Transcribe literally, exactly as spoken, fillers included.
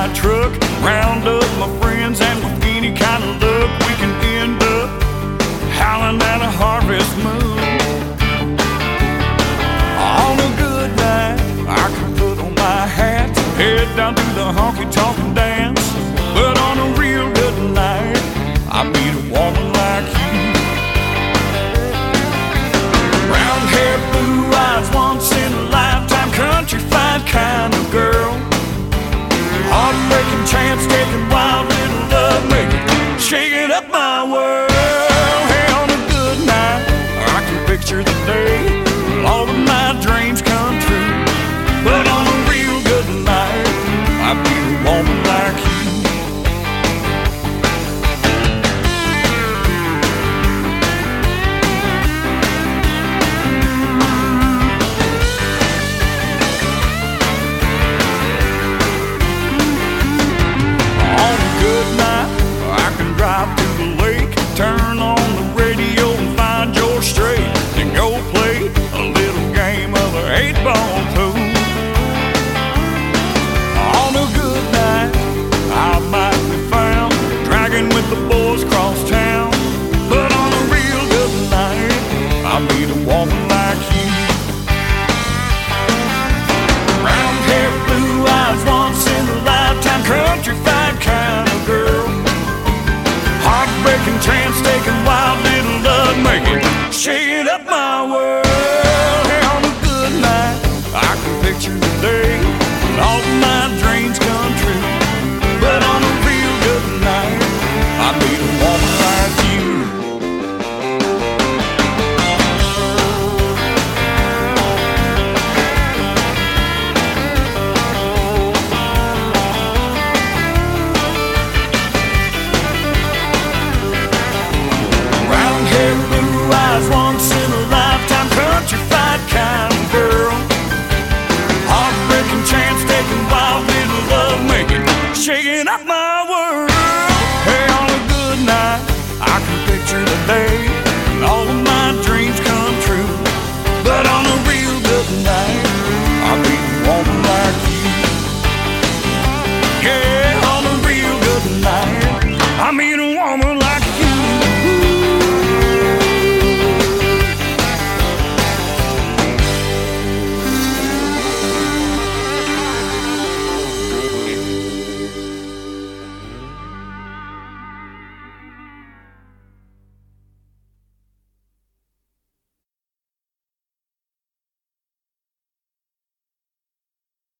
my truck, round up my friends, and with any kind of luck we can end up howling at a harvest moon. On a good night I can put on my hat, head down to the honky-tonk and dance.